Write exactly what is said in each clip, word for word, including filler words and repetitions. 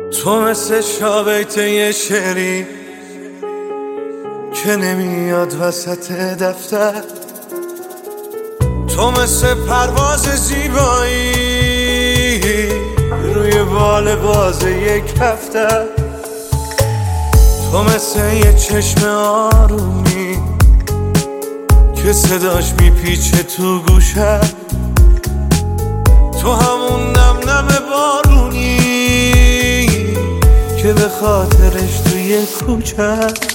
تو مثل شابیت یه شعری که نمیاد وسط دفتر، تو مثل پرواز زیبایی روی بال باز یک هفته، تو مثل یه چشم آرومی که صداش میپیچه تو گوشه، تو همون نم نم بارونی که به خاطرش توی کوچه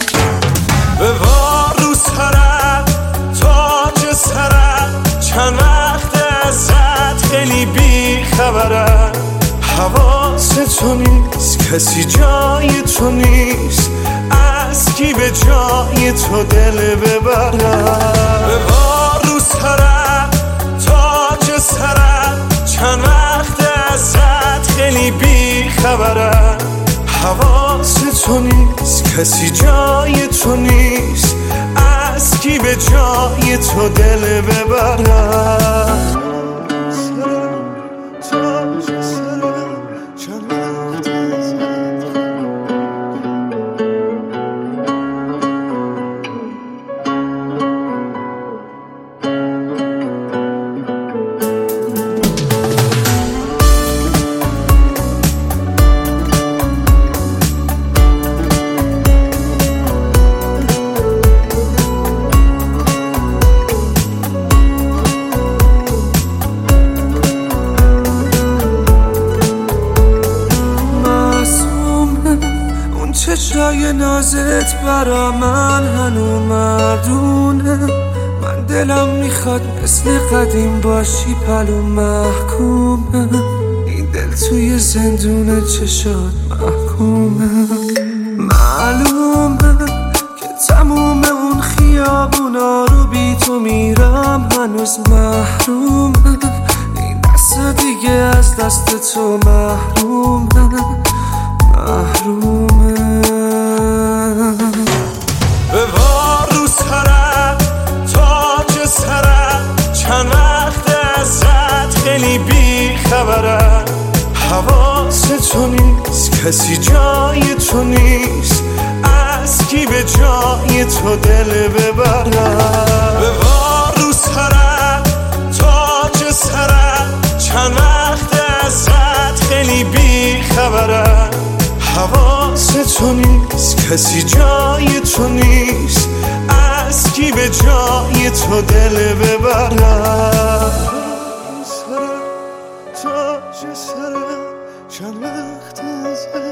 ببار رو سرم تاج سرم، چند وقت ازت خیلی بی خبرم، حواس تو نیست کسی جای تو نیست، از کی به جای تو دل ببرم، ببار رو سرم تاج سرم، چند وقت ازت خیلی بی خبرم، حواس تو نیست کسی جای تو نیست، از کی به جای تو دل ببرم. چشای نازت برا من هنو مردونه، من دلم میخواد مثل قدیم باشی پلو محکومه، این دل توی زندون چشات محکومه، معلومه که تموم اون خیابونا رو بی تو میرم هنوز محرومه، این دست دیگه از دست تو محرومه محرومه، ببار رو سرم تاج سرم، چند وقت ازت خیلی بی خبرم، حواس تو نیست کسی جای تو نیست، از کی به جای تو دل ببرم، ببار رو سرم تاج سرم، چند وقت ازت خیلی بی خبرم، حواس تو نیست کسی جای تو نیست، از کی به جای تو دل ببرم، سرم تاج سرم، چند وقت ازت